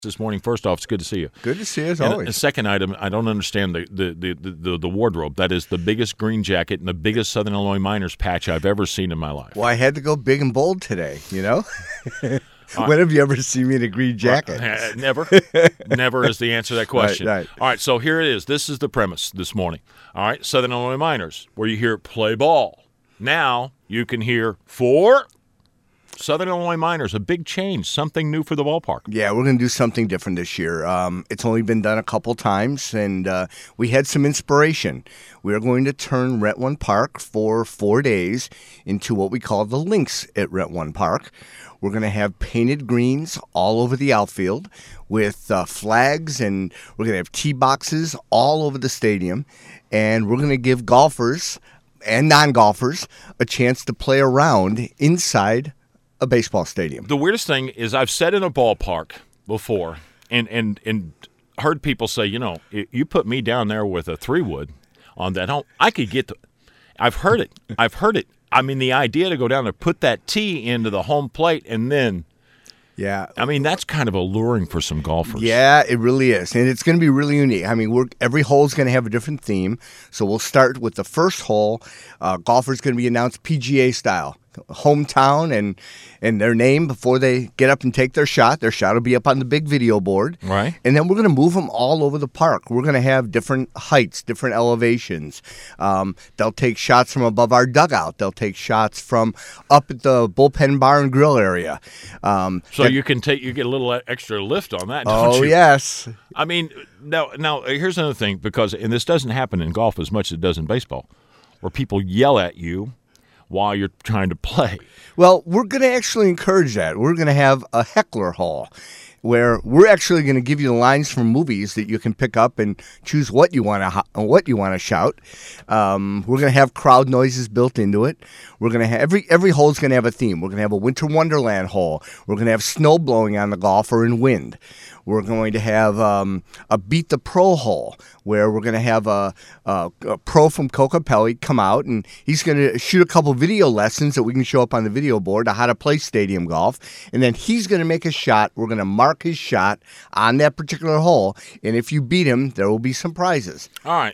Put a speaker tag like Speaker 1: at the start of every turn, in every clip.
Speaker 1: this morning. First off, it's good to see you.
Speaker 2: Good to see you, as
Speaker 1: and
Speaker 2: always.
Speaker 1: A second item, I don't understand the wardrobe. That is the biggest green jacket and the biggest Southern Illinois Miners patch I've ever seen in my life.
Speaker 2: Well, I had to go big and bold today, you know? When have you ever seen me in a green jacket?
Speaker 1: Never. Never is the answer to that question.
Speaker 2: Right.
Speaker 1: All right, so here it is. This is the premise this morning. All right, Southern Illinois Miners, where you hear play ball. Now you can hear for Southern Illinois Miners, a big change, something new for the ballpark.
Speaker 2: Yeah, we're going to do something different this year. It's only been done a couple times, and we had some inspiration. We are going to turn Rent One Park for 4 days into what we call the Links at Rent One Park. We're going to have painted greens all over the outfield with flags, and we're going to have tee boxes all over the stadium. And we're going to give golfers and non-golfers a chance to play around inside a baseball stadium.
Speaker 1: The weirdest thing is I've sat in a ballpark before and heard people say, you know, you put me down there with a 3-wood on that home, I could get I've heard it. I mean, the idea to go down there, put that tee into the home plate, and then,
Speaker 2: yeah,
Speaker 1: I mean, that's kind of alluring for some golfers.
Speaker 2: Yeah, it really is, and it's going to be really unique. I mean, every hole is going to have a different theme, so we'll start with the first hole. Golfers going to be announced PGA style. Hometown and their name before they get up and take their shot. Their shot will be up on the big video board.
Speaker 1: Right.
Speaker 2: And then we're going to move them all over the park. We're going to have different heights, different elevations. They'll take shots from above our dugout. They'll take shots from up at the bullpen bar and grill area.
Speaker 1: So you get a little extra lift on that, don't you?
Speaker 2: Oh, yes.
Speaker 1: I mean, now here's another thing, and this doesn't happen in golf as much as it does in baseball, where people yell at you while you're trying to play.
Speaker 2: Well, we're going to actually encourage that. We're going to have a heckler hall where we're actually going to give you the lines from movies that you can pick up and choose what you want to shout. We're going to have crowd noises built into it. We're going to have every hole's going to have a theme. We're going to have a winter wonderland hole. We're going to have snow blowing on the golfer and wind. We're going to have a Beat the Pro hole where we're going to have a pro from Kokopelli come out, and he's going to shoot a couple video lessons that we can show up on the video board on how to play stadium golf. And then he's going to make a shot. We're going to mark his shot on that particular hole. And if you beat him, there will be some prizes.
Speaker 1: All right.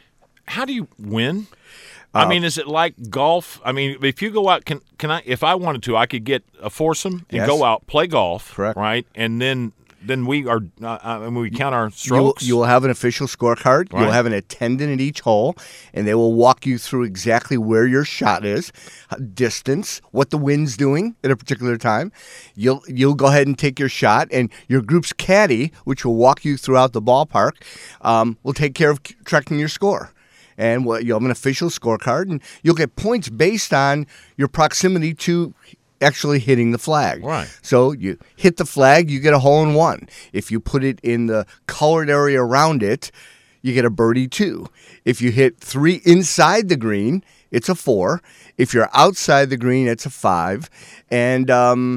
Speaker 1: How do you win? I mean, is it like golf? I mean, if you go out, can I? If I wanted to, I could get a foursome and go out, play golf,
Speaker 2: correct?
Speaker 1: Right, and then we are. We count our strokes.
Speaker 2: You will have an official scorecard. Right. You'll have an attendant at each hole, and they will walk you through exactly where your shot is, distance, what the wind's doing at a particular time. You'll go ahead and take your shot, and your group's caddy, which will walk you throughout the ballpark, will take care of tracking your score. And you'll have an official scorecard, and you'll get points based on your proximity to actually hitting the flag.
Speaker 1: Right.
Speaker 2: So you hit the flag, you get a hole in one. If you put it in the colored area around it, you get a birdie 2. If you hit 3 inside the green, it's a 4. If you're outside the green, it's a 5. And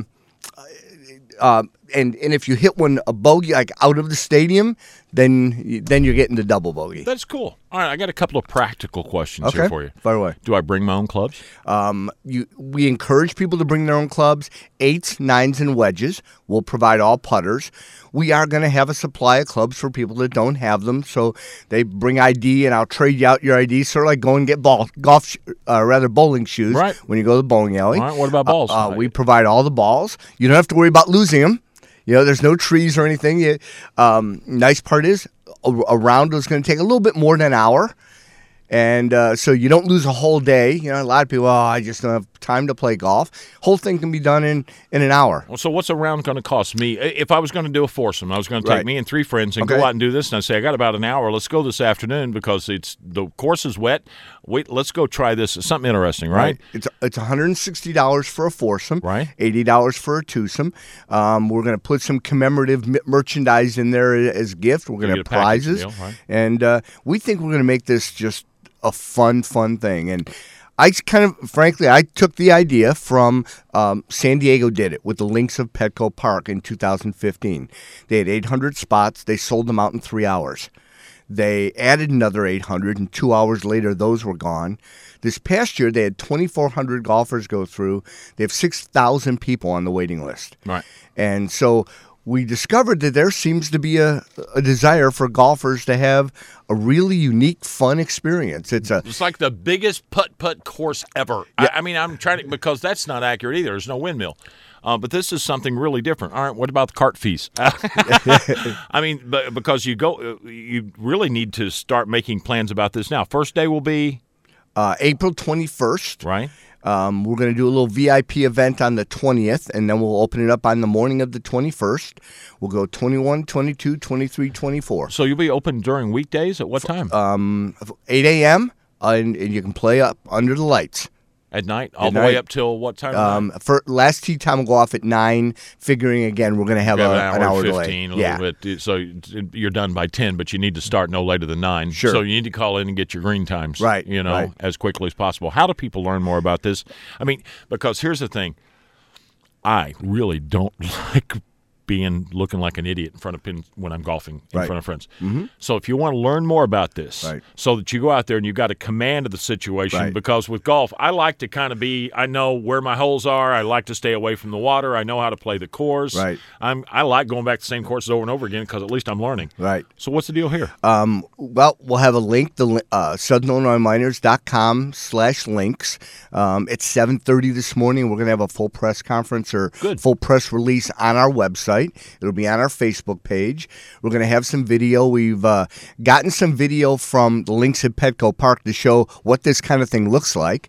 Speaker 2: if you hit one a bogey like out of the stadium, then you're getting the double bogey.
Speaker 1: That's cool. All right, I got a couple of practical questions here for you.
Speaker 2: Fire away.
Speaker 1: Do I bring my own clubs?
Speaker 2: We encourage people to bring their own clubs, 8s, 9s, and wedges. We'll provide all putters. We are going to have a supply of clubs for people that don't have them, so they bring ID, and I'll trade you out your ID. Sort of like go and get bowling shoes when you go to the bowling alley.
Speaker 1: All right, what about balls?
Speaker 2: We provide all the balls. You don't have to worry about losing them. You know, there's no trees or anything. Nice part is a round is going to take a little bit more than an hour. And so you don't lose a whole day. You know, a lot of people, I just don't have time to play golf. Whole thing can be done in an hour.
Speaker 1: Well, so what's a round going to cost me? If I was going to do a foursome, I was going to take me and 3 friends and go out and do this. And I say, I got about an hour. Let's go this afternoon because the course is wet. Wait, let's go try this. It's something interesting, right?
Speaker 2: It's $160 for a foursome.
Speaker 1: Right.
Speaker 2: $80 for a twosome. We're going to put some commemorative merchandise in there as a gift. We're going to have prizes.
Speaker 1: Deal, right?
Speaker 2: And we think we're going to make this just a fun thing. And I took the idea from San Diego did it with the Links of Petco Park in 2015. They had 800 spots. They sold them out in 3 hours. They added another 800, and 2 hours later, those were gone. This past year, they had 2,400 golfers go through. They have 6,000 people on the waiting list.
Speaker 1: Right.
Speaker 2: And so we discovered that there seems to be a desire for golfers to have a really unique, fun experience.
Speaker 1: It's like the biggest putt-putt course ever.
Speaker 2: Yeah.
Speaker 1: I mean, I'm trying to, because that's not accurate either. There's no windmill. But this is something really different. All right, what about the cart fees? I mean, because you really need to start making plans about this now. First day will be
Speaker 2: April 21st.
Speaker 1: right.
Speaker 2: We're going to do a little VIP event on the 20th, and then we'll open it up on the morning of the 21st. We'll go 21, 22, 23, 24.
Speaker 1: So you'll be open during weekdays at what time?
Speaker 2: 8 a.m., and you can play up under the lights.
Speaker 1: At night, all the way up till what time?
Speaker 2: For last tee time will go off at 9. Figuring again, we're going to have
Speaker 1: an
Speaker 2: an hour
Speaker 1: 15,
Speaker 2: delay.
Speaker 1: A little bit. So you're done by 10, but you need to start no later than 9.
Speaker 2: Sure.
Speaker 1: So you need to call in and get your green times,
Speaker 2: right?
Speaker 1: Right. As quickly as possible. How do people learn more about this? I mean, because here's the thing, I really don't like looking like an idiot in front of pins when I'm golfing in front of friends. Mm-hmm. So if you want to learn more about this, so that you go out there and you got a command of the situation, because with golf, I like to kind of I know where my holes are. I like to stay away from the water. I know how to play the course.
Speaker 2: Right.
Speaker 1: I like going back to the same courses over and over again because at least I'm learning.
Speaker 2: Right.
Speaker 1: So what's the deal here?
Speaker 2: Well, we'll have a link, SouthernIllinoisMiners.com/links. At 7:30 this morning, we're going to have a full press conference or full press release on our website. It'll be on our Facebook page. We're going to have some video. We've gotten some video from the links at Petco Park to show what this kind of thing looks like.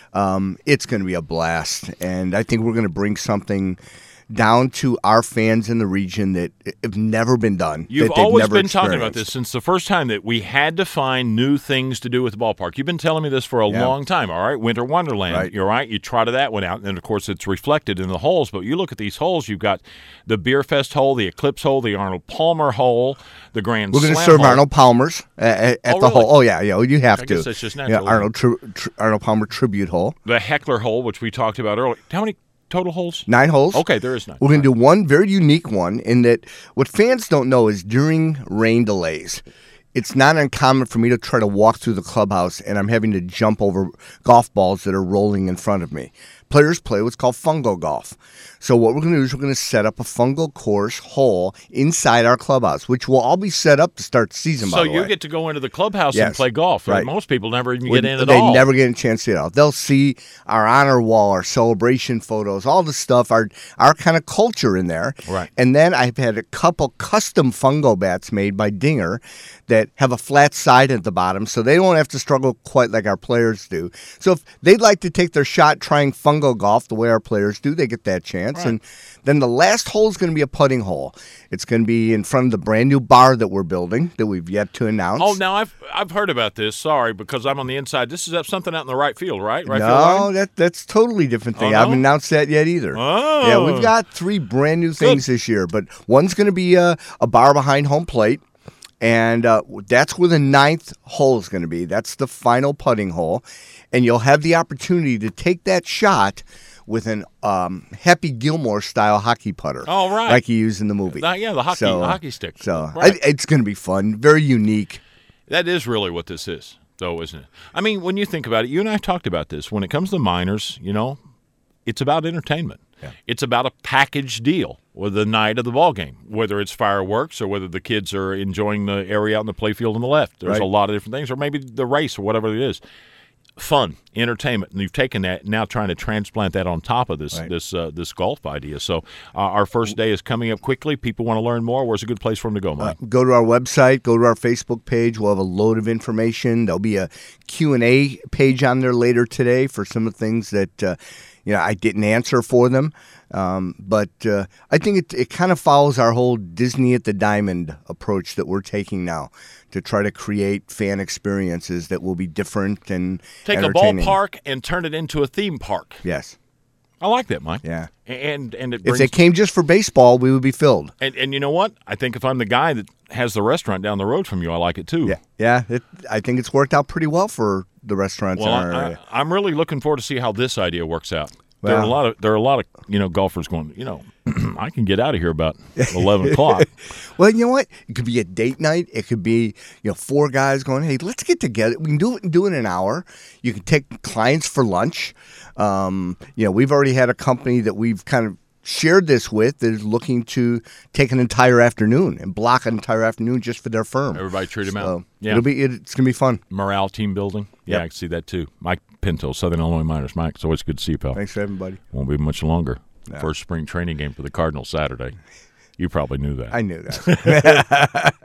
Speaker 2: It's going to be a blast, and I think we're going to bring something down to our fans in the region that have never been done.
Speaker 1: You've always been talking about this since the first time that we had to find new things to do with the ballpark. You've been telling me this for a long time, all right? Winter Wonderland, you're right. You trotted that one out, and then, of course, it's reflected in the holes. But you look at these holes, you've got the Beer Fest hole, the Eclipse hole, the Arnold Palmer hole, the Grand Slam hole.
Speaker 2: We're going to serve Arnold Palmer's at the hole. Oh, yeah, you have to.
Speaker 1: I guess that's just natural.
Speaker 2: Yeah, Arnold Palmer tribute hole.
Speaker 1: The Heckler hole, which we talked about earlier. How many total holes?
Speaker 2: 9 holes.
Speaker 1: Okay, there is 9.
Speaker 2: We're going to do one very unique one in that what fans don't know is during rain delays, it's not uncommon for me to try to walk through the clubhouse and I'm having to jump over golf balls that are rolling in front of me. Players play what's called fungo golf. So what we're going to do is we're going to set up a fungo course hole inside our clubhouse, which will all be set up to start the season, by the way.
Speaker 1: So you get to go into the clubhouse and play golf.
Speaker 2: Right.
Speaker 1: Most people never even get in at
Speaker 2: all.
Speaker 1: all.
Speaker 2: They never get a chance to get out. They'll see our honor wall, our celebration photos, all the stuff, our kind of culture in there.
Speaker 1: Right.
Speaker 2: And then I've had a couple custom fungo bats made by Dinger that have a flat side at the bottom, so they don't have to struggle quite like our players do. So if they'd like to take their shot trying fungo golf the way our players do, they get that chance.
Speaker 1: Right.
Speaker 2: And then the last hole is going to be a putting hole. It's going to be in front of the brand new bar that we're building that we've yet to announce.
Speaker 1: Oh, now I've heard about this. Sorry, because I'm on the inside. This is something out in the right field, right?
Speaker 2: No, that's totally different thing.
Speaker 1: Oh, no?
Speaker 2: I haven't announced that yet either.
Speaker 1: Oh.
Speaker 2: Yeah, we've got 3 brand new things this year, but one's going to be a bar behind home plate. And that's where the 9th hole is going to be. That's the final putting hole. And you'll have the opportunity to take that shot with an Happy Gilmore-style hockey putter.
Speaker 1: Oh, right.
Speaker 2: Like you use in the movie.
Speaker 1: The hockey stick.
Speaker 2: So
Speaker 1: right.
Speaker 2: It's going to be fun, very unique.
Speaker 1: That is really what this is, though, isn't it? I mean, when you think about it, you and I talked about this. When it comes to minors, it's about entertainment. Yeah. It's about a package deal with the night of the ball game, whether it's fireworks or whether the kids are enjoying the area out in the playfield on the left. There's a lot of different things, or maybe the race or whatever it is. Fun, entertainment, and you've taken that now trying to transplant that on top of this golf idea. So our first day is coming up quickly. People want to learn more. Where's a good place for them to go, Mike?
Speaker 2: Go to our website. Go to our Facebook page. We'll have a load of information. There'll be a Q&A page on there later today for some of the things that I didn't answer for them. But I think it kind of follows our whole Disney at the Diamond approach that we're taking now to try to create fan experiences that will be different and
Speaker 1: take a ballpark and turn it into a theme park.
Speaker 2: Yes.
Speaker 1: I like that, Mike.
Speaker 2: Yeah.
Speaker 1: And it brings,
Speaker 2: if they came just for baseball, we would be filled.
Speaker 1: And you know what? I think if I'm the guy that has the restaurant down the road from you, I like it too.
Speaker 2: Yeah. I think it's worked out pretty well for the restaurants in our area.
Speaker 1: I'm really looking forward to see how this idea works out. There are a lot of golfers going, I can get out of here about 11 o'clock.
Speaker 2: Well, you know what? It could be a date night. It could be 4 guys going, hey, let's get together. We can do it in an hour. You can take clients for lunch. We've already had a company that we've kind of shared this with is looking to take an entire afternoon and block an entire afternoon just for their firm.
Speaker 1: Everybody treat them out. Yeah.
Speaker 2: It's going to be fun.
Speaker 1: Morale, team building. Yeah,
Speaker 2: Yep.
Speaker 1: I can see that too. Mike Pinto, Southern Illinois Miners. Mike, it's always good to see you, pal.
Speaker 2: Thanks for having me, buddy.
Speaker 1: Won't be much longer.
Speaker 2: No.
Speaker 1: First spring training game for the Cardinals Saturday. You probably knew that.
Speaker 2: I knew that.